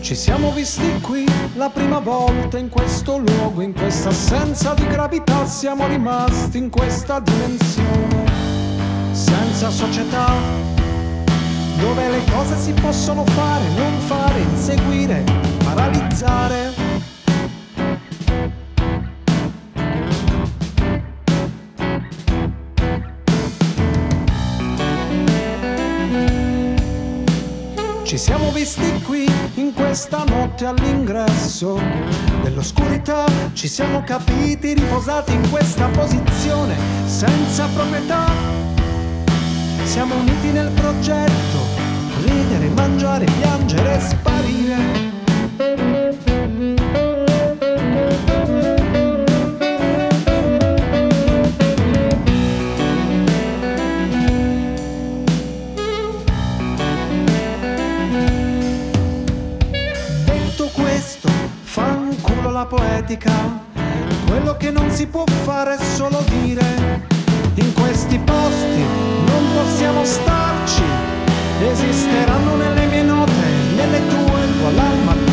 Ci siamo visti qui la prima volta in questo luogo, in questa assenza di gravità siamo rimasti in questa dimensione senza società, dove le cose si possono fare, non fare, inseguire, paralizzare. Ci siamo visti qui in questa notte all'ingresso dell'oscurità, ci siamo capiti riposati in questa posizione senza proprietà. Siamo uniti nel progetto, ridere, mangiare, piangere e sparire. La poetica, quello che non si può fare è solo dire. In questi posti non possiamo starci, esisteranno nelle mie note, nelle tue, tua l'alma